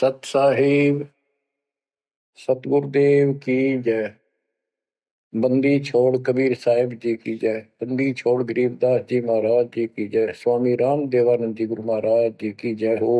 सत साहिब सतगुरुदेव की जय। बंदी छोड़ कबीर साहिब जी की जय। बंदी छोड़ गरीबदास जी महाराज जी की जय। स्वामी राम देवानंद जी गुरु महाराज जी की जय हो।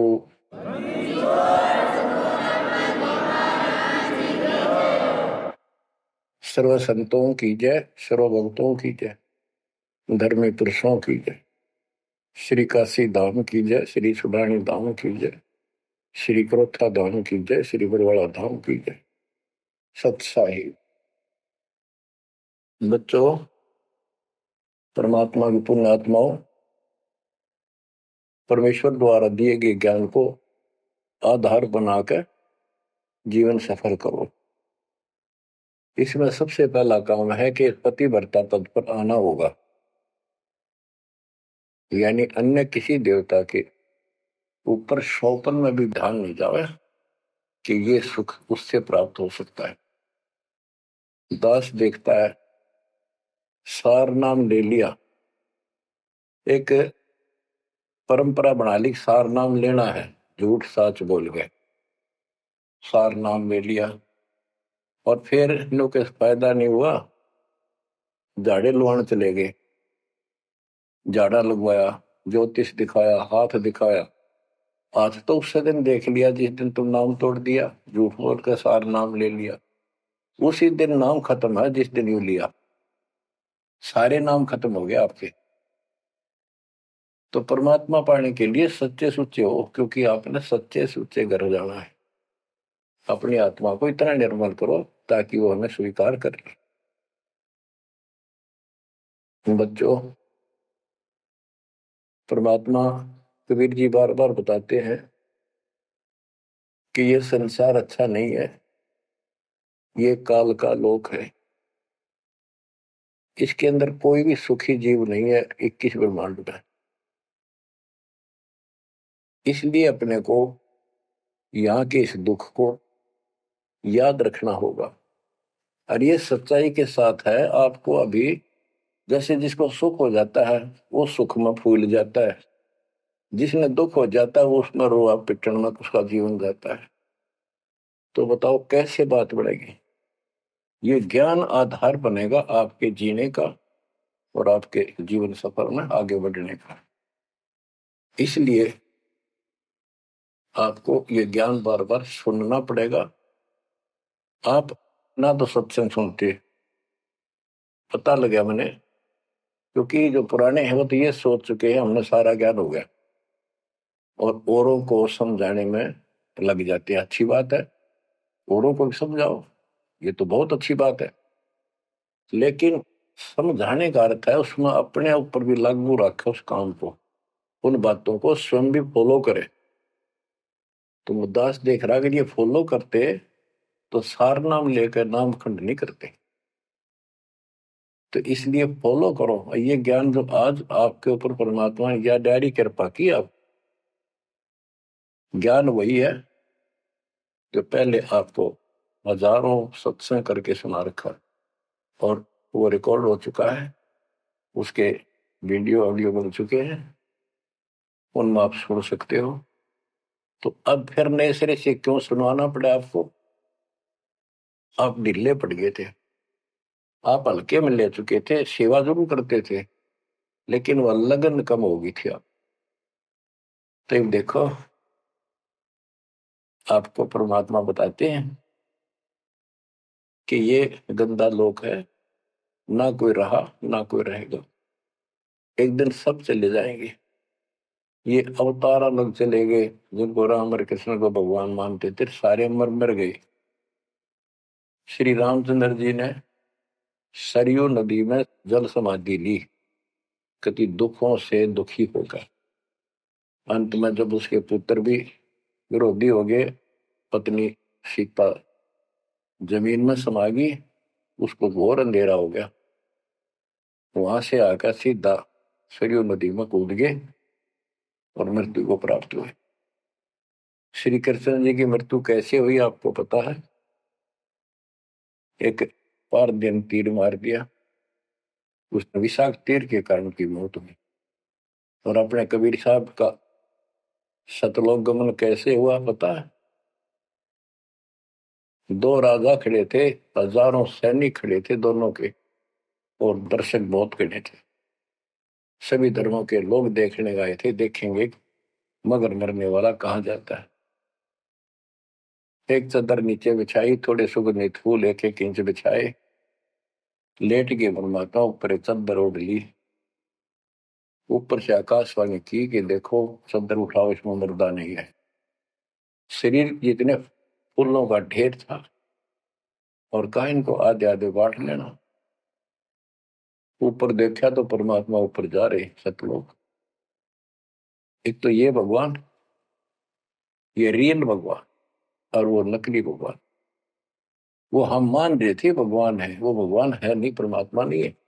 सर्व संतों की जय, सर्व भक्तों की जय, धर्मी पुरुषों की जय। श्री काशी धाम की जय, श्री सुडानी धाम की जय, श्री क्रोथा धाम की जय, श्री बरवाड़ा धाम की जय। सत साहिब बच्चों, परमात्मा की पुण्य आत्माओं, परमेश्वर द्वारा दिए गए ज्ञान को आधार बनाकर जीवन सफल करो। इसमें सबसे पहला काम है कि पतिव्रता पद पर आना होगा, यानी अन्य किसी देवता के ऊपर शौपन में भी ध्यान नहीं जावे कि ये सुख उससे प्राप्त हो सकता है। दास देखता है, सार नाम ले लिया, एक परंपरा बना ली, सार नाम लेना है, झूठ साच बोल गए, सार नाम ले लिया और फिर इनों के फायदा नहीं हुआ, झाड़े लुआने चले गए, झाड़ा लगवाया, ज्योतिष दिखाया, हाथ दिखाया। आज तो उस दिन देख लिया जिस दिन तुम नाम तोड़ दिया, झूठ बोल कर सार नाम ले लिया, उसी दिन नाम खत्म है जिस दिन यू लिया, सारे नाम खत्म हो गए आपके। तो परमात्मा पाने के लिए सच्चे सुच्चे हो, क्योंकि आपने सच्चे सुच्चे घर जाना है। अपनी आत्मा को इतना निर्मल करो ताकि वो हमें स्वीकार कर ले। बच्चों, परमात्मा कबीर जी बार बार बताते हैं कि ये संसार अच्छा नहीं है, ये काल का लोक है, इसके अंदर कोई भी सुखी जीव नहीं है 21 ब्रह्मांड में। इसलिए अपने को यहाँ के इस दुख को याद रखना होगा। और ये सच्चाई के साथ है, आपको अभी जैसे जिसको सुख हो जाता है वो सुख में फूल जाता है, जिसने दुख हो जाता है वो उसमें रोआ पिटन में उसका जीवन जाता है। तो बताओ कैसे बात बढ़ेगी? ये ज्ञान आधार बनेगा आपके जीने का और आपके जीवन सफर में आगे बढ़ने का। इसलिए आपको ये ज्ञान बार बार सुनना पड़ेगा। आप ना तो सत्संग सुनते, पता लगा मैंने, क्योंकि जो पुराने हैं वो तो ये सोच चुके हैं हमने सारा ज्ञान हो गया और औरों को समझाने में लग जाते हैं। अच्छी बात है, औरों को भी समझाओ, ये तो बहुत अच्छी बात है, लेकिन समझाने का अर्थ है उसमें अपने ऊपर भी लागू रखे उस काम को, उन बातों को स्वयं भी फॉलो करे। तो मुद्दास देख रहा अगर ये फॉलो करते तो सार नाम लेकर नाम खंड नहीं करते। तो इसलिए फॉलो करो ये ज्ञान जो आज आपके ऊपर परमात्मा ने या डायरी कृपा की। आप ज्ञान वही है जो पहले आपको हजारों सत्संग करके सुना रखा और वो रिकॉर्ड हो चुका है, उसके वीडियो ऑडियो बन चुके हैं, उनमें आप सुन सकते हो। तो अब फिर नए सिरे से क्यों सुनवाना पड़ा आपको? आप ढीले पड़ गए थे, आप हल्के में ले चुके थे, सेवा जरूर करते थे लेकिन वह लगन कम हो गई थी। आप तो देखो, आपको परमात्मा बताते हैं कि ये गंदा लोक है, ना कोई रहा ना कोई रहेगा, एक दिन सब चले जाएंगे। ये अवतार अलग चले गए, जिनको राम और कृष्ण को भगवान मानते थे सारे मर मर गए। श्री रामचंद्र जी ने सरयू नदी में जल समाधि ली, कति दुखों से दुखी होकर। अंत में जब उसके पुत्र भी विरोधी हो गए, पत्नी सीता जमीन में समा गई, उसको घोर अंधेरा हो गया, वहां से आकर सीधा सरयू नदी में कूद गए और मृत्यु को प्राप्त हुए। श्री कृष्ण जी की मृत्यु कैसे हुई आपको पता है? एक पार दिन तीर मार दिया, उसने विषाक्त तीर के कारण की मौत हुई। और अपने कबीर साहब का सतलोक गमन कैसे हुआ पता है? दो राजा खड़े थे, हजारों सैनिक खड़े थे दोनों के, और दर्शक बहुत खड़े थे। सभी धर्मों के लोग देखने गए थे, देखेंगे मगर मरने वाला कहाँ जाता है। एक चादर नीचे बिछाई, थोड़े सुगंधित फूल एक एक इंच बिछाए, लेट के परमात्मा ऊपर एक चादर ओढ़ ली। ऊपर से आकाशवाणी की कि देखो चादर उठाओ, इसमें मुर्दा नहीं है। शरीर जितने फूलों का ढेर था, और कहा इनको आधे आधे बांट लेना। ऊपर देखा तो परमात्मा ऊपर जा रहे सतलोक। एक तो ये भगवान, ये रियल भगवान, और वो नकली भगवान। वो हम मान रहे थे भगवान है, वो भगवान है नहीं, परमात्मा नहीं है।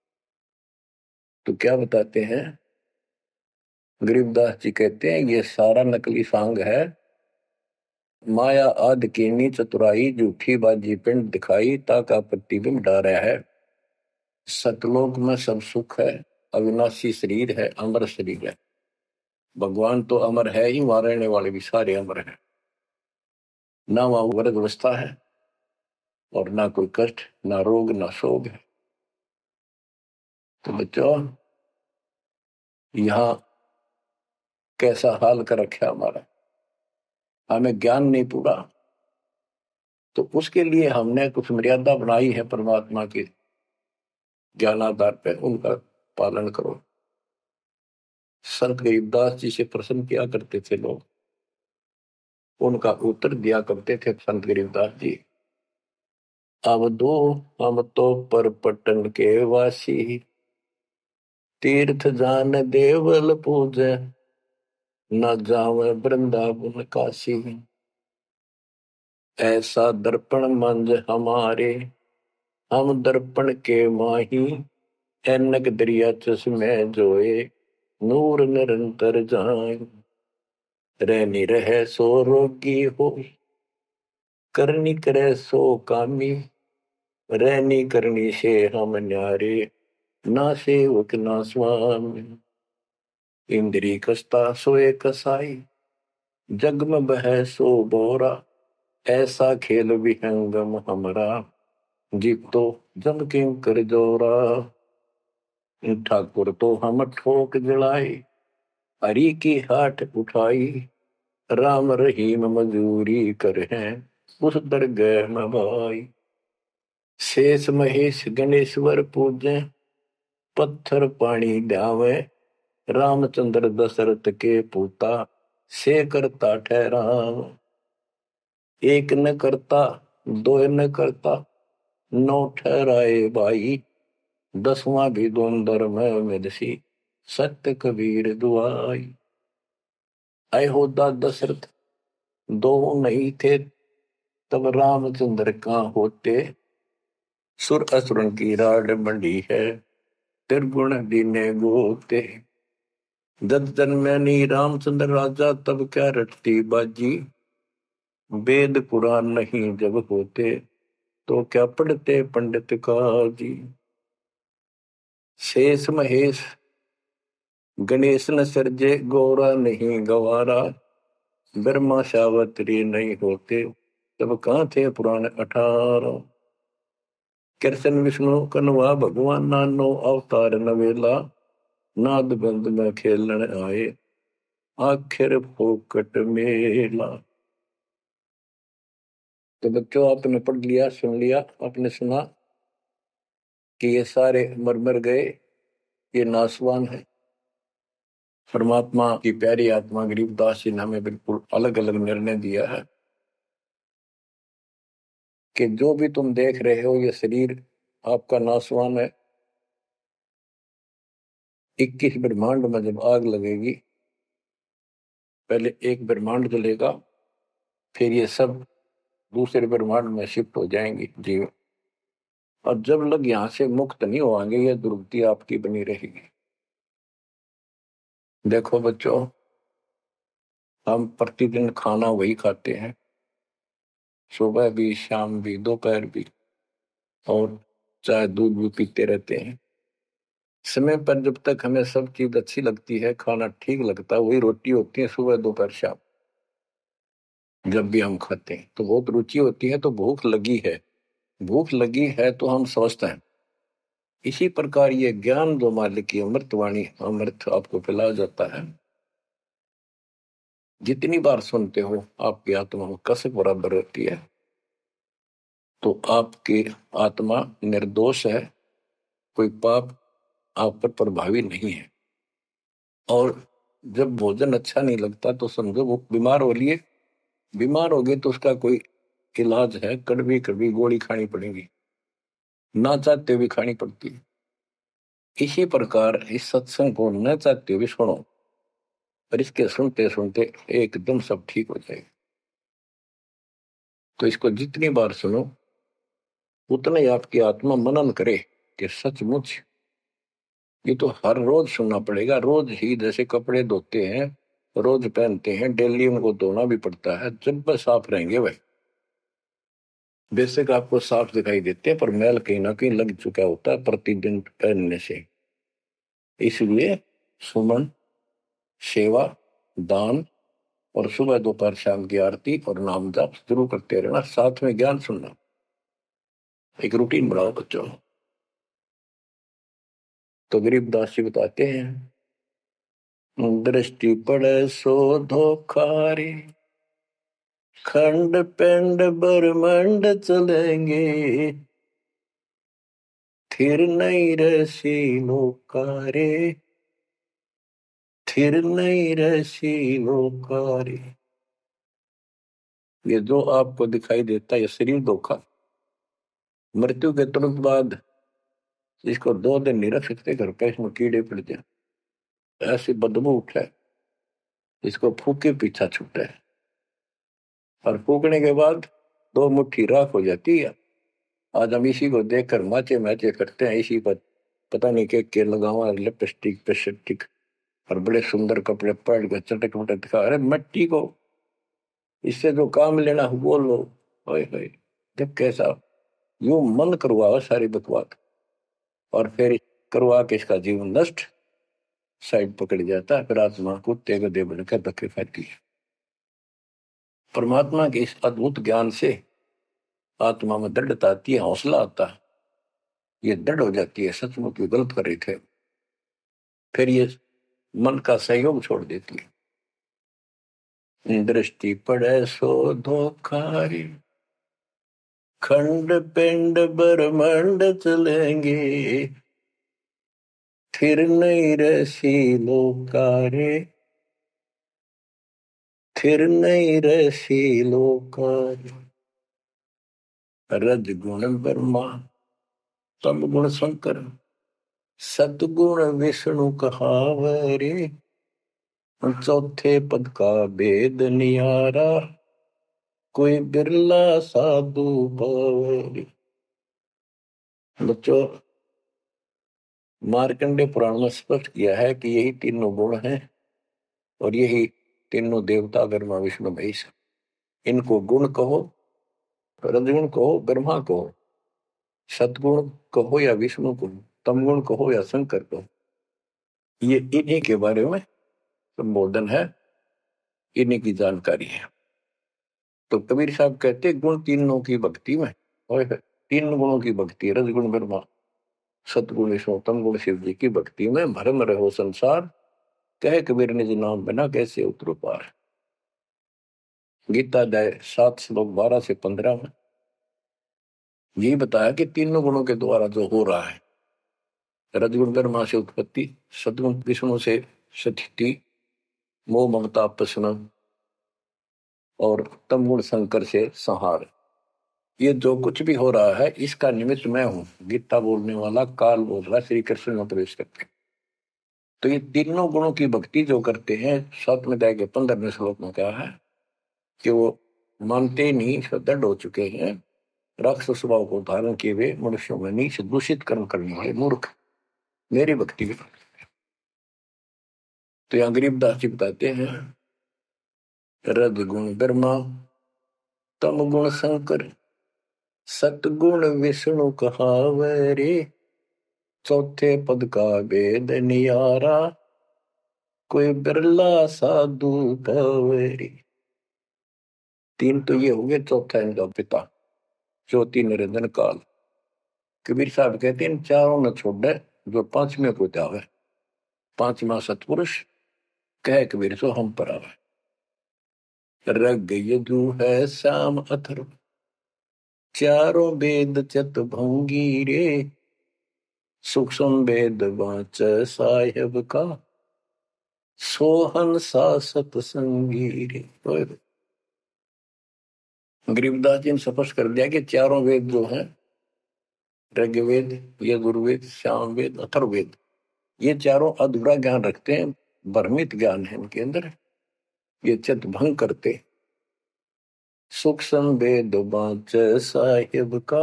तो क्या बताते हैं गरीबदास जी, कहते हैं ये सारा नकली सांग है। माया आद कीनी चतुराई, झूठी बाजी पिंड दिखाई, ताका प्रतिबिंब डारा है। सतलोक में सब सुख है, अविनाशी शरीर है, अमर शरीर है। भगवान तो अमर है ही, वहां रहने वाले भी सारे अमर हैं। ना वहां वर्ग अवस्था है, और ना कोई कष्ट, ना रोग, ना शोक है। तो बच्चों, यहाँ कैसा हाल कर रखा हमारा, हमें ज्ञान नहीं पूरा, तो उसके लिए हमने कुछ मर्यादा बनाई है परमात्मा के ज्ञानाधार पे, उनका पालन करो। संत गरीबदास जी से प्रश्न किया करते थे लोग, उनका उत्तर दिया करते थे संत गरीबदास जी। अब दो हम तो पर पटन के वासी, तीर्थ जान देवल पूजे, न जावे वृंदावन काशी। ऐसा दर्पण मंज हमारे, हम दर्पण के माही, ऐनक दरिया चश्मे जोए, नूर निरंतर जाए। रहनी रहे सो रोगी हो, करनी करे सो कामी, रहनी करनी से हम न्यारे, ना सेवक ना स्वामी। इंद्री कसता सोए कसाई, जग में बह सो बोरा, ऐसा खेल विहंगम हमरा, जीत तो जम किं कर जोरा। ठाकुर तो हम ठोक जड़ाई, हरि की हाट उठाई, राम रहीम मजूरी कर हैं, उस दरगह में भाई। शेष महेश गणेश्वर पूजे, पत्थर पानी ध्यावे, रामचंद्र दशरथ के पूता, से करता ठहराव। एक न करता, दो न करता, नौ ठहराए भाई, दसवां भी द्वंद्व में मिदसी, सत्य कबीर दुआई। अयोध्या दशरथ दो नहीं थे, तब रामचंद्र का होते, सुर असुरन की राड मंडी है, त्रिगुण दीने गोते। जब जन्मैनी रामचंद्र राजा, तब क्या रटती बाजी, वेद पुराण नहीं जब होते, तो क्या पढ़ते पंडित काजी। शेष महेश गणेश न सर्जे, गौरा नहीं गवारा, ब्रह्मा सावत्री नहीं होते, तब कहाँ थे पुराण 18। कृष्ण विष्णु कन्वा भगवान, नानो अवतार नवेला, नाद बंद में खेलन आए, आखिर फोकट मेला। तो बच्चों, आपने पढ़ लिया, सुन लिया, आपने सुना कि ये सारे मर मर गए, ये नासवान है। परमात्मा की प्यारी आत्मा गरीबदास जी ने हमें बिल्कुल अलग अलग निर्णय दिया है कि जो भी तुम देख रहे हो, ये शरीर आपका नासवान है। 21 ब्रह्मांड में जब आग लगेगी, पहले एक ब्रह्मांड जलेगा, फिर ये सब दूसरे ब्रह्मांड में शिफ्ट हो जाएंगे जीव। और जब लोग यहाँ से मुक्त नहीं होंगे, ये दुर्गति आपकी बनी रहेगी। देखो बच्चों, हम प्रतिदिन खाना वही खाते हैं, सुबह भी, शाम भी, दोपहर भी, और चाय दूध भी पीते रहते हैं। समय पर जब तक हमें सब चीज अच्छी लगती है, खाना ठीक लगता है, वही रोटी होती है सुबह दोपहर शाम। जब भी हम खाते हैं तो बहुत रुचि होती है, तो भूख लगी है, भूख लगी है तो हम समझते हैं। इसी प्रकार ये ज्ञान जो मालिक की अमृतवाणी, अमृत आपको पिलाया जाता है, जितनी बार सुनते हो आपकी आत्मा में कसक बराबर रहती है। तो आपकी आत्मा निर्दोष है, कोई पाप आप पर प्रभावी नहीं है। और जब भोजन अच्छा नहीं लगता तो समझो वो बीमार हो लिए, बीमार हो गए तो उसका कोई इलाज है, कड़वी कड़वी गोली खानी पड़ेगी, ना चाहते हुए खानी पड़ती है। इसी प्रकार इस सत्संग को न चाहते हुए सुनो, पर इसके सुनते सुनते एकदम सब ठीक हो जाएगा। तो इसको जितनी बार सुनो उतना ही आपकी आत्मा मनन करे कि सचमुच ये तो हर रोज सुनना पड़ेगा। रोज ही जैसे कपड़े धोते हैं, रोज पहनते हैं, डेली उनको धोना भी पड़ता है, जब बस साफ रहेंगे वह बेशक आपको साफ दिखाई देते हैं, पर मैल कहीं ना कहीं लग चुका होता है प्रतिदिन पहनने से। इसलिए सुमन, सेवा, दान और सुबह दोपहर शाम की आरती और नाम जाप जरूर करते रहना, साथ में ज्ञान सुनना। एक रूटीन बनाओ बच्चों। तो गरीबदास जी बताते हैं, दृष्टि पड़े सो धोखा रे, खंड पिंड ब्रह्मंड चलेंगे, थिर नहीं रसी लोकारे, थिर नहीं रसी लोकारे। ये जो आपको दिखाई देता है ये शरीर धोखा, मृत्यु के तुरंत बाद इसको 2 दिन नहीं रख सकते घर पे, इसमें कीड़े पड़ जाए, ऐसी बदबू उठे, इसको फूके पीछा छूटे, और फूकने के बाद 2 मुट्ठी राख हो जाती है। आज हम इसी को देखकर माचे मैचे करते हैं, इसी पर पता नहीं के लगावा लिपस्टिक पेस्टिक और बड़े सुंदर कपड़े पहन कर चटक मटक दिखा। अरे मिट्टी को इससे जो काम लेना वो लो। ओए होए, जब कैसा यूं मन करवाओ सारी बकवास, और फिर करवा के इसका जीवन नष्ट, साइड पकड़ जाता है, फिर आत्मा कुत्ते गधे बनकर धक्के खाती है। परमात्मा के इस अद्भुत ज्ञान से आत्मा में दृढ़ता आती है, हौसला आता है, ये दृढ़ हो जाती है सचमुच ये गलत कर रहे थे, फिर ये मन का सहयोग छोड़ देती है। दृष्टि पड़े सो धोखारी, खंड पिंड ब्रह्मंड चलेंगे, फिर नहीं रसी लोकारे, फिर नहीं रसी लोकारे। रज गुण ब्रह्मा, तम गुण शंकर, सतगुण विष्णु कहावरे, चौथे पद का भेद नियारा, कोई बिरला साधु पावरी। बच्चों, मार्कंडे पुराण में स्पष्ट किया है कि यही तीनों गुण हैं, और यही तीनों देवता ब्रह्मा विष्णु महेश। इनको गुण कहो, रजगुण कहो, ब्रह्मा कहो, सतगुण कहो या विष्णु कहो, तमगुण कहो या शंकर कहो, ये इन्हीं के बारे में संबोधन है, इन्हीं की जानकारी है। तो कबीर साहब कहते गुण तीनों की भक्ति में, और 3 गुणों की भक्ति, रजगुण ब्रह्मा, सतगुण विष्णु, तमगुण शिव जी की भक्ति में भरम रहो संसार, कहे कबीर निज नाम बिना कैसे उतरो पार। गीता अध्याय 7 श्लोक 12 से 15 में यही बताया कि तीनों गुणों के द्वारा जो हो रहा है, रजगुण ब्रह्मा से उत्पत्ति, सतगुण विष्णु से स्थिति, मोह ममता प्रश्न, और तमगुण शंकर से संहार। ये जो कुछ भी हो रहा है इसका निमित्त मैं हूं, गीता बोलने वाला काल बोल रहा, श्री कृष्ण में प्रवेश करते। तो ये तीनों गुणों की भक्ति जो करते हैं, 7वें अध्याय के 15वें श्लोक में कहा है कि वो मानते नहीं, दृढ़ हो चुके हैं, राक्षस स्वभाव को धारण किए हुए मनुष्यों में नीच दूषित कर्म करने वाले मूर्ख मेरी भक्ति भी। तो यहाँ गरीबदास जी बताते हैं, रज गुण ब्रह्मा, तम गुण शंकर, सतगुण विष्णु कहावरे, चौथे पद का भेद नियारा, कोई बिरला साधु पावरी। तीन तो ये हो गए, चौथा इनका पिता, ज्योति निरंजन काल। कबीर साहब कहते हैं इन चारों न छोड़े जो पांचवें को जावे, पांचवा सतपुरुष कह कबीर सो हम पर आवे। रग यजु है श्याम अथर्व, चारों वेद चत भंगी रे, सूक्ष्म वेद वाच साहेब का, सोहन सा सतसंगी रे। गरीबदास जी ने स्पष्ट कर दिया कि चारों वेद जो हैं, ऋग्वेद, यजुर्वेद, सामवेद, अथर्ववेद, ये चारों अधूरा ज्ञान रखते हैं, भ्रमित ज्ञान है इनके अंदर, ये चित भंग करते। सूक्ष्म वेद वाच साहिब का,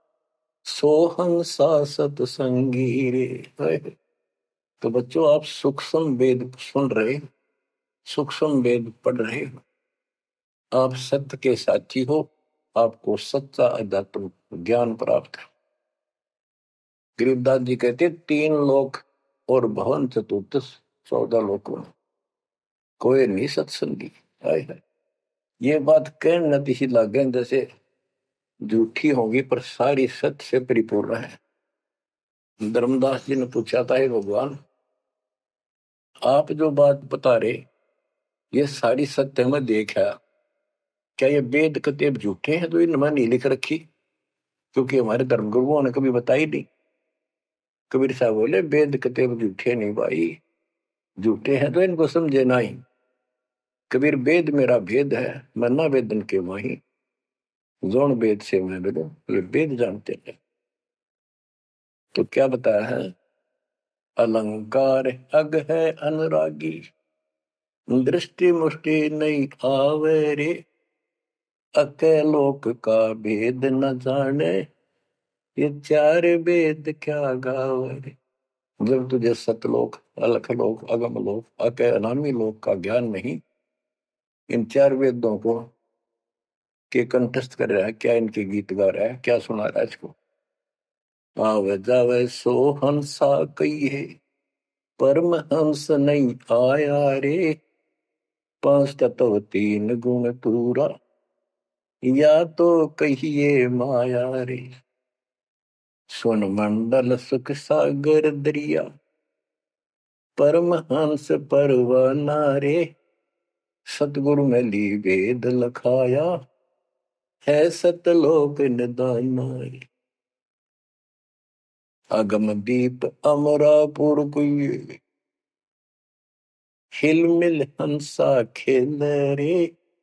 सोहन सा सतसंगी रे। तो बच्चों आप सूक्ष्म वेद सुन रहे, सूक्ष्म वेद पढ़ रहे, आप सत्य के साथी हो, आपको सच्चा अध्यात्म ज्ञान प्राप्त है। गरीबदास जी कहते तीन लोक और भवन चतुर्दश, 14 लोकों में कोई नहीं सत्संगी। है ये बात कहने नती सी लागे जैसे झूठी होगी पर सारी सत्य से परिपूर्ण है। धर्मदास जी ने पूछा था हे भगवान, आप जो बात बता रहे ये सारी सत्य में देखा, क्या ये वेद कतेब झूठे हैं तो इनमें नहीं लिख रखी? क्योंकि हमारे धर्म गुरुओं ने कभी बताई नहीं। कबीर साहब बोले वेद कतेब झूठे नहीं भाई, झूठे हैं तो इनको समझे नहीं। कबीर वेद मेरा भेद है, मैं ना वेदन के माही, जोन वेद से मैं मिलूं, ये वेद जानते हैं। तो क्या बताया है? अलंकार अग है अनुरागी, दृष्टि मुष्टि नहीं आवे रे, अके लोक का भेद न जाने, ये चार वेद क्या गावे रे। जब तुझे सतलोक, अलख लोक, अगम लोक, अके अनामी लोक का ज्ञान नहीं, इन चार वेदों को के कंठस्थ कर रहा है, क्या इनके गीत गा रहा है, क्या सुना रहा है इसको? आवे जावे सो हंसा कहिए, परम हंस नहीं आया रे, पांच तत्व तीन गुण पूरा, या तो कहिए माया रे। सुन मंडल सुख सागर दरिया, परम हंस परवाना रे, सतगुरु में ली वेद लखाया, है सतलोक निदाना रे। अगम दीप अमरापुर कुए, हिल मिल हंसा खेल रे,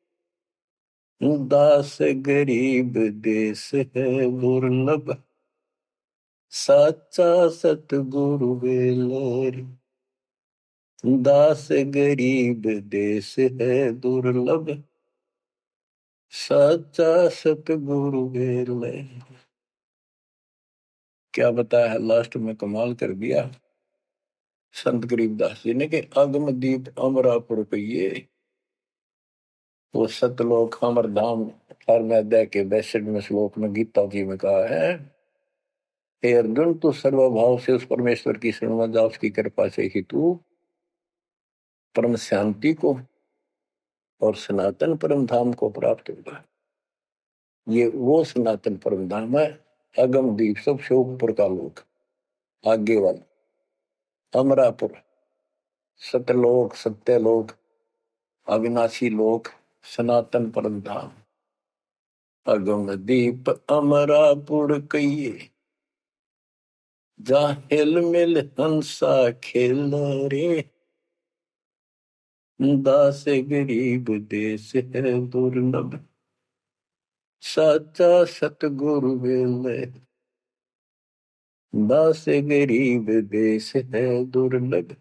दास गरीब देश है दुर्लभ, साचा सतगुरु बेलरी। दास गरीब देश है दुर्लभ, साचा सतगुरु बेलरी। क्या बताया लास्ट में, कमाल कर दिया संत गरीबदास जी ने कि अगम दीप अमरापुर पहिए, वो सतलोक अमर धाम 18वें अध्याय के 62वें श्लोक में गीता जी में कहा है, हे अर्जुन तू सर्वभाव से उस परमेश्वर की शरण में जा, उसकी कृपा से ही तू परम शांति को और सनातन परम धाम को प्राप्त होगा। ये वो सनातन परम धाम है, अगम दीप सबसे ऊपर का लोक, आगे वाला अमरापुर, सतलोक, सत्यलोक, अविनाशी लोक, सनातन परम धाम। अगम दीप अमरापुर कहिए, जा हिल मिल हंसा खेल रे, दास गरीब देश है दुर्लभ, साचा सतगुरु बेले। दास गरीब देश है दुर्लभ,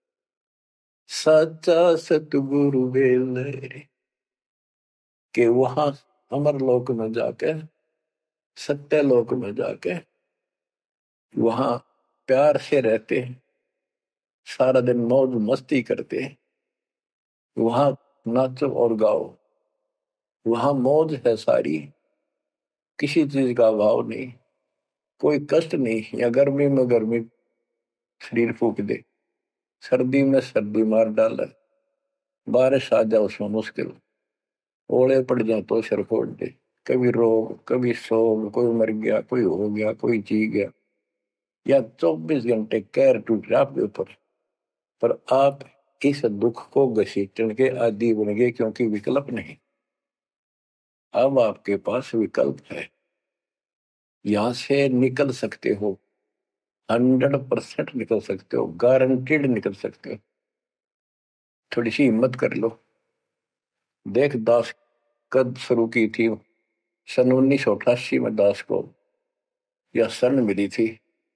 साचा सतगुरु बेले। के वहां अमर लोक में जाके, सत्य लोक में जाके वहां प्यार से रहते हैं, सारा दिन मौज मस्ती करते हैं, वहां नाचो और गाओ, वहां मौज है सारी, किसी चीज का अभाव नहीं, कोई कष्ट नहीं। या गर्मी में गर्मी शरीर फूक दे, सर्दी में सर्दी मार डाले, बारिश आ जाए उसमें मुश्किल, ओले पड़ जाए तो सिर फोड़ दे। कभी रोग, कभी शोक, कोई मर गया, कोई हो गया, कोई जी गया, या 24 घंटे कहर टूट रहा आपके ऊपर, पर आप इस दुख को घसीटने के आदी बन गए, क्योंकि विकल्प नहीं। अब आपके पास विकल्प है, यहां से निकल सकते हो, 100% निकल सकते हो, गारंटेड निकल सकते हो। थोड़ी सी हिम्मत कर लो। देख, दास कब शुरू की थी? सन 1988 में दास को यह शरण मिली थी।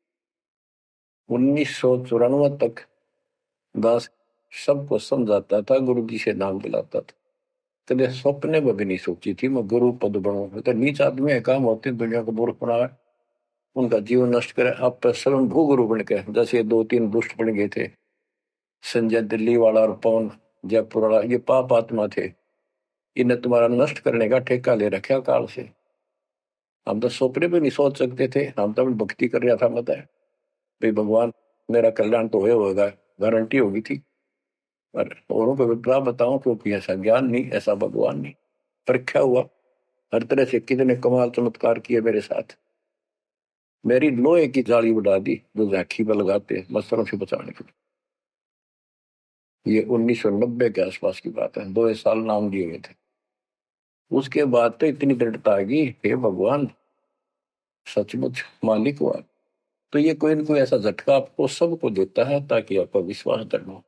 1994 तक दास सबको समझाता था, गुरु जी से नाम दिलाता था। कदे सपने में भी नहीं सोची थी मैं गुरु पद बनूं। तो नीच आदमी है, काम होते हैं दुनिया को मूर्ख बनाए, उनका जीवन नष्ट करे, आप स्वयं भू गुरु बन के, जैसे 2-3 दुष्ट बन गए थे, संजय दिल्ली वाला और पवन जयपुर वाला, ये पाप आत्मा थे। इन्हें तुम्हारा नष्ट करने का ठेका ले रखा काल से। हम तो सपने भी नहीं सोच सकते थे। हम तो भक्ति कर रहा था, मत है भाई भगवान मेरा कल्याण तो होगा, गारंटी होगी थी। पर औरों को विप्रा बताऊं, क्योंकि ऐसा ज्ञान नहीं, ऐसा भगवान नहीं। परीक्षा हुआ हर तरह से, कितने कमाल चमत्कार किए मेरे साथ। मेरी लोहे की जाली उड़ा दी, जो राखी पर लगाते हैं मच्छरों से बचाने के लिए। ये 1990 के आसपास की बात है, 2 साल नाम दिए हुए थे। उसके बाद तो इतनी दृढ़ता आ गई, हे भगवान सचमुच मालिक हुआ। तो ये कोई न कोई ऐसा झटका आपको सबको देता है, ताकि आपका विश्वास दृढ़ हो।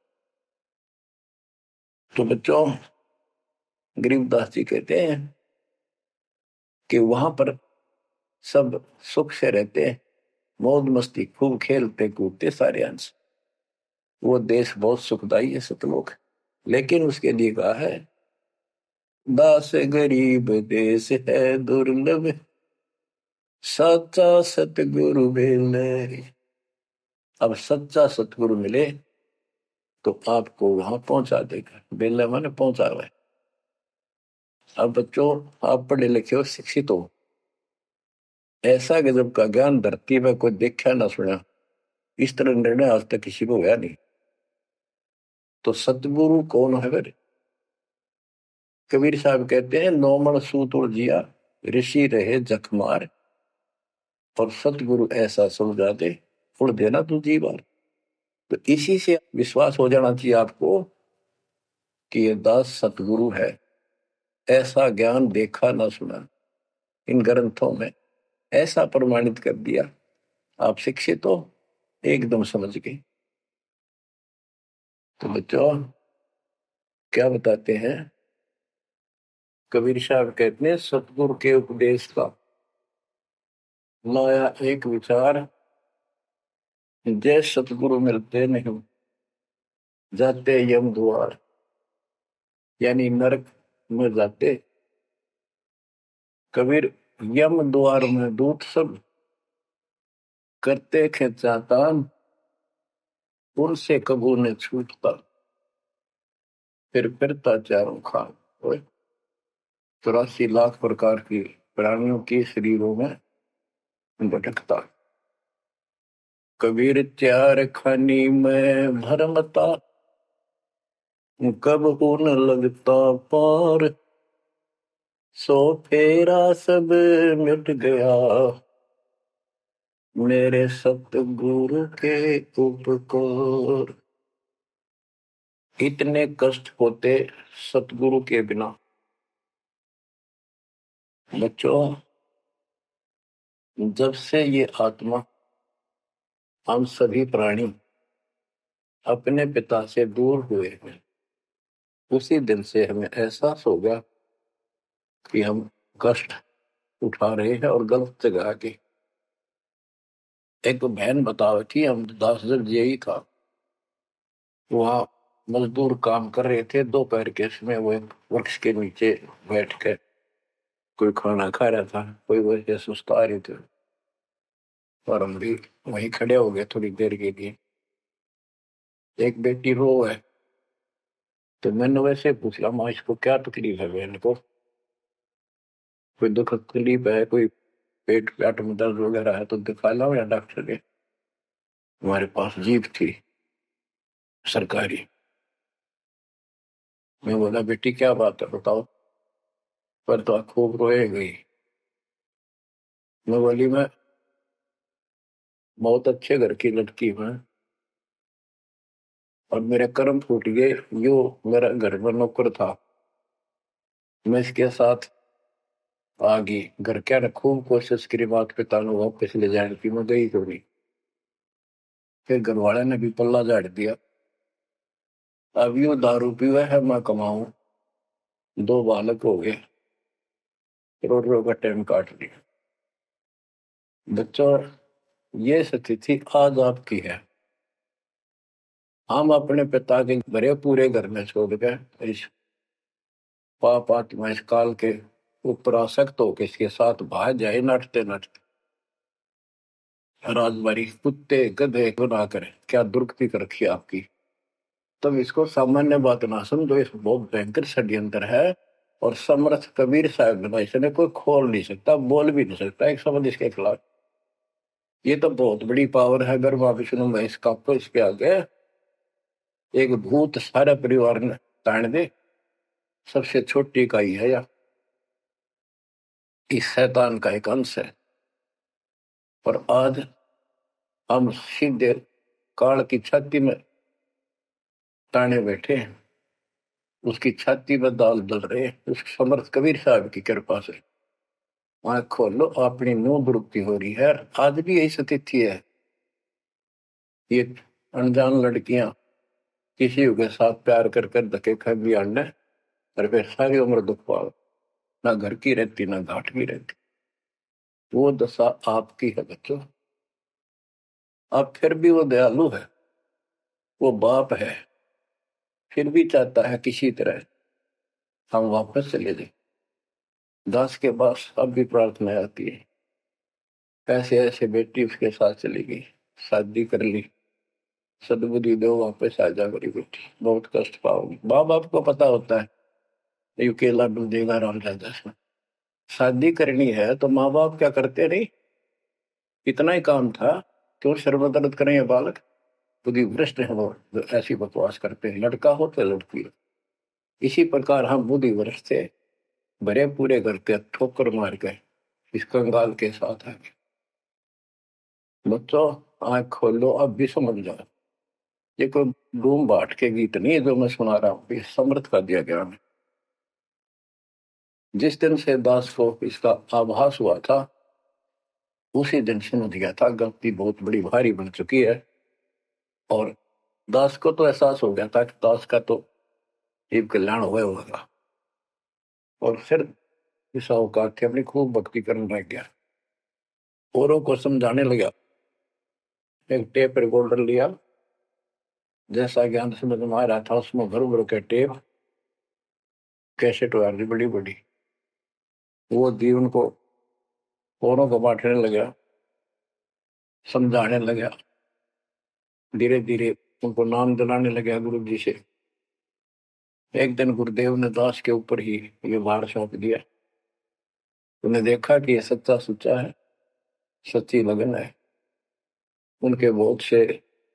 तो बच्चों, गरीबदास जी कहते हैं कि वहां पर सब सुख से रहते हैं, मौज मस्ती, खूब खेलते कूदते सारे अंश। वो देश बहुत सुखदाई है, सतलोक। लेकिन उसके लिए कहा है, दास गरीब देश है दुर्लभ, सच्चा सतगुरु मिले। अब सच्चा सतगुरु मिले तो आपको वहां पहुंचा देगा। बेला माने पहुंचा हुआ है। अब बच्चों, आप पढ़े लिखे हो, शिक्षित हो, ऐसा गजब का ज्ञान धरती में कोई देखा ना सुना। इस तरह निर्णय आज तक किसी को हुआ नहीं। तो सतगुरु कौन है फिर? कबीर साहब कहते हैं, नौमण सूत जिया, ऋषि रहे जखमार, और सतगुरु ऐसा समझा दे, उड़ देना तू जी बार। तो इसी से विश्वास हो जाना चाहिए आपको कि ये दास सतगुरु है। ऐसा ज्ञान देखा ना सुना इन ग्रंथों में, ऐसा प्रमाणित कर दिया। आप शिक्षित हो, एकदम समझ गए। तो बच्चों, क्या बताते हैं कबीर साहब? कहते हैं, सतगुरु के उपदेश का लाया एक विचार, जय सतगुरु मिलते नहीं जाते यम द्वार। यानी नरक में जाते कबीर, यम द्वार में दूत सब करते खेचातान, उनसे कबू ने छूटता, फिर फिरता चारों खान। 84 लाख प्रकार की प्राणियों के शरीरों में भटकता। कबीर चार खानी में भरमता, कब न लगता पार, सो फेरा सब मिट गया, मेरे सतगुरु के उपकार। इतने कष्ट होते सतगुरु के बिना। बच्चों, जब से ये आत्मा, हम सभी प्राणी अपने पिता से दूर हुए हैं, उसी दिन से हमें एहसास हो गया कि हम कष्ट उठा रहे हैं, और गलत जगह के। एक तो बहन बता रही थी, हम 10 दिन यही था, वहां मजदूर काम कर रहे थे, दोपहर के समय वो एक वृक्ष के नीचे बैठ कर कोई खाना खा रहा था, कोई वैसे सुस्ता रहे थे, और हम भी वहीं खड़े हो गए थोड़ी देर के लिए। एक बेटी रो है, तो मैंने वैसे पूछा, माँ इसको क्या तकलीफ है? बहन को कोई दुख तकलीफ है, कोई पेट पेट में दर्द वगैरह है तो दिखा लाओ या डॉक्टर के। हमारे पास जीप थी सरकारी। मैं बोला, बेटी क्या बात है बताओ। पर तो खूब रोए गई। मैं बोली मैं बहुत अच्छे घर की लड़की हूँ और मेरे कर्म फूट गए। यो मेरा घर में नौकर था, मैं इसके साथ आ गई। घर क्या ने खूब कोशिश करी माता पिता ने वापस ले जाने की, मैं गई तो नहीं। फिर घर वाले ने भी पल्ला झाड़ दिया। अब यो दारू पीवा है, मैं कमाऊं, दो बालक हो गए, रोड रो का टाइम काट लिया। बच्चों, ये स्थिति आज आपकी है। हम अपने पिता के भरे पूरे घर में छोड़ के इस पाप आत्मा इस काल के ऊपर आसक्त होकर इसके साथ भाग जाए नटते नटते। राजबारी कुत्ते गधे गुनाह करे, क्या दुर्गति कर रखी है आपकी। तब इसको सामान्य बात ना समझो, इस बहुत भयंकर षड्यंत्र है। और समर्थ कबीर साहब ने इसने कोई खोल नहीं सकता, बोल भी नहीं सकता एक शब्द इसके खिलाफ। ये तो बहुत बड़ी पावर है। अगर वहां विष्णु में इसका तो इसके आगे एक भूत सारे परिवार ने ताण दे, सबसे छोटी इकाई है या इस शैतान का एक अंश है। और आज हम सीधे काल की छाती में ताने बैठे हैं, उसकी छाती में दाल दल रहे हैं उस समर्थ कबीर साहब की कृपा से। आंख खोलो, अपनी नो दुरुक्ति हो रही है। आज भी यही स्थिति है। ये अनजान लड़कियां किसी के साथ प्यार कर कर धक्के खा भी आने, और फिर सारी उम्र दुख पाओ, ना घर की रहती ना घाट की रहती। वो दशा आपकी है बच्चों। अब फिर भी वो दयालु है, वो बाप है, फिर भी चाहता है किसी तरह हम वापस चले जाए। दास के पास अब भी प्रार्थना आती है, ऐसे ऐसे बेटी उसके साथ चली गई, शादी कर ली, सदबुद्धि दो, वापस आ जा मेरी बेटी, बहुत कष्ट पाओगी। माँ बाप को पता होता है ये केला डूब देगा राम राजा से। शादी करनी है तो माँ बाप क्या करते नहीं, इतना ही काम था। क्यों शर्मदर्द करें ये बालक, बुद्धि भ्रष्ट है वो जो ऐसी बकवास करते हैं, लड़का हो तो लड़की हो। इसी प्रकार हम बुद्धि भ्रष्ट थे, भरे पूरे घर के ठोकर मार गए इस कंगाल के साथ आगे। बच्चों, आंख खोलो, अब भी समझ जाओ। ये कोई डूम बाट के गीत नहीं है जो मैं सुना रहा हूँ, ये समर्थ का दिया गया है। जिस दिन से दास को इसका आभास हुआ था, उसी दिन समझ गया था गलती बहुत बड़ी भारी बन चुकी है। और दास को तो एहसास हो गया था कि दास का तो जीव कल्याण हुआ होगा। और फिर इस अवकाश की अपनी खूब भक्ति करने लग गया, औरों को समझाने लगा। एक टेप रिकॉर्डर लिया, जैसा ज्ञान समझ में आ रहा था उसमें भर भर के टेप कैसेट वाली बड़ी बड़ी वो दी उनको, औरों को बांटने लगा, समझाने लगा। धीरे धीरे उनको नाम दिलाने लगा गुरु जी से। एक दिन गुरुदेव ने दास के ऊपर ही ये भार सौंप दिया। उन्हें देखा कि ये सच्चा सुच्चा है, सच्ची लगन है। उनके बहुत से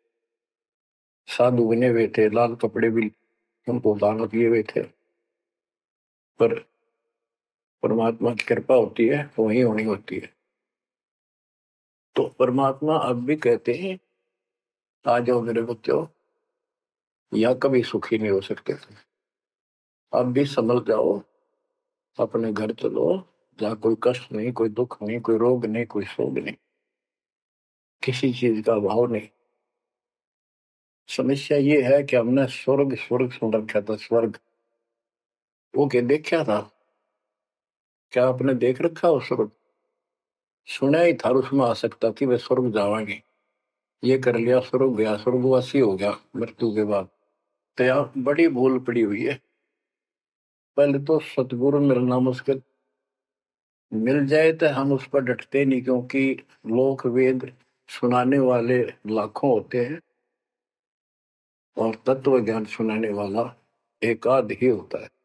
साधु बने हुए थे, लाल कपड़े भी उनको दान दिए हुए थे। पर परमात्मा की कृपा होती है तो वही होनी होती है। तो परमात्मा अब भी कहते हैं, आ जाओ मेरे बच्चों, या कभी सुखी नहीं हो सकते थे। अब भी संभल जाओ, अपने घर चलो, जहाँ कोई कष्ट नहीं, कोई दुख नहीं, कोई रोग नहीं, कोई शोक नहीं, किसी चीज का अभाव नहीं। समस्या ये है कि हमने स्वर्ग स्वर्ग सुन रखा था, स्वर्ग वो के देखा था। क्या आपने देख रखा हो स्वर्ग? सुना ही था, उसमें आ सकता थी वे स्वर्ग जावांगे, ये कर लिया स्वर्ग गया, स्वर्गवासी हो गया मृत्यु के बाद। तो यहाँ बड़ी भूल पड़ी हुई है। पहले तो सतगुरु मिलना मुश्किल, मिल जाए तो हम उस पर डटते नहीं, क्योंकि लोक वेद सुनाने वाले लाखों होते हैं और तत्व ज्ञान सुनाने वाला एक आध ही होता है।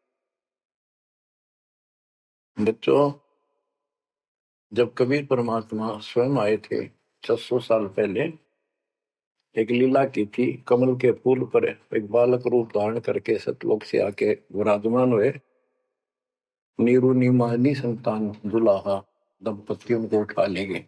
बच्चों, जब कबीर परमात्मा स्वयं आए थे 600 साल पहले, एक लीला की थी। कमल के फूल पर एक बालक रूप धारण करके सतलोक से आके विराजमान हुए। नीरू नीमानी संतान दुलाहा दंपतियों को उठा ले गए।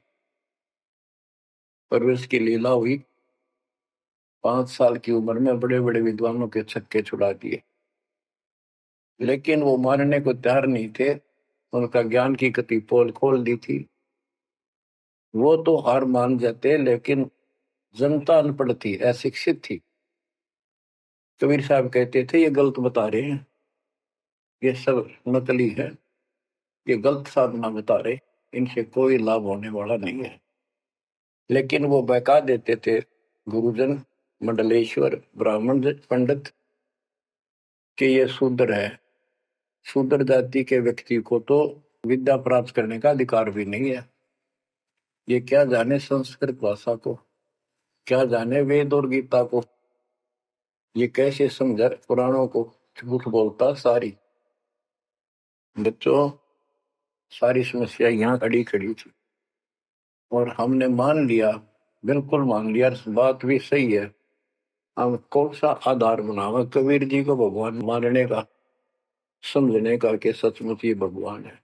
परवेश की लीला हुई। 5 साल की उम्र में बड़े बड़े विद्वानों के छक्के छुड़ा दिए, लेकिन वो मानने को तैयार नहीं थे। उनका ज्ञान की गति पोल खोल दी थी। वो तो हार मान जाते, लेकिन जनता अनपढ़ थी, अशिक्षित थी। कबीर साहब कहते थे ये गलत बता रहे हैं, ये सब नकली है, ये गलत साधना बता रहे, इनसे कोई लाभ होने वाला नहीं है। लेकिन वो बहका देते थे गुरुजन, मंडलेश्वर, ब्राह्मण पंडित कि ये शूद्र है। शूद्र जाति के व्यक्ति को तो विद्या प्राप्त करने का अधिकार भी नहीं है। ये क्या जाने संस्कृत भाषा को, क्या जाने वेद और गीता को, ये कैसे समझा पुराणों को। झूठ बोलता सारी। बच्चों, सारी समस्या यहाँ खड़ी खड़ी थी और हमने मान लिया, बिल्कुल मान लिया, बात भी सही है। हम कौन सा आधार बनावा कबीर जी को भगवान मानने का, समझने का कि सचमुच ही भगवान है।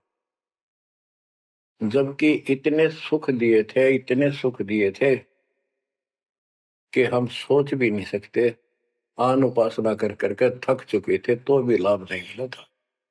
जबकि इतने सुख दिए थे, इतने सुख दिए थे कि हम सोच भी नहीं सकते। आन उपासना कर करके थक चुके थे तो भी लाभ नहीं मिला था।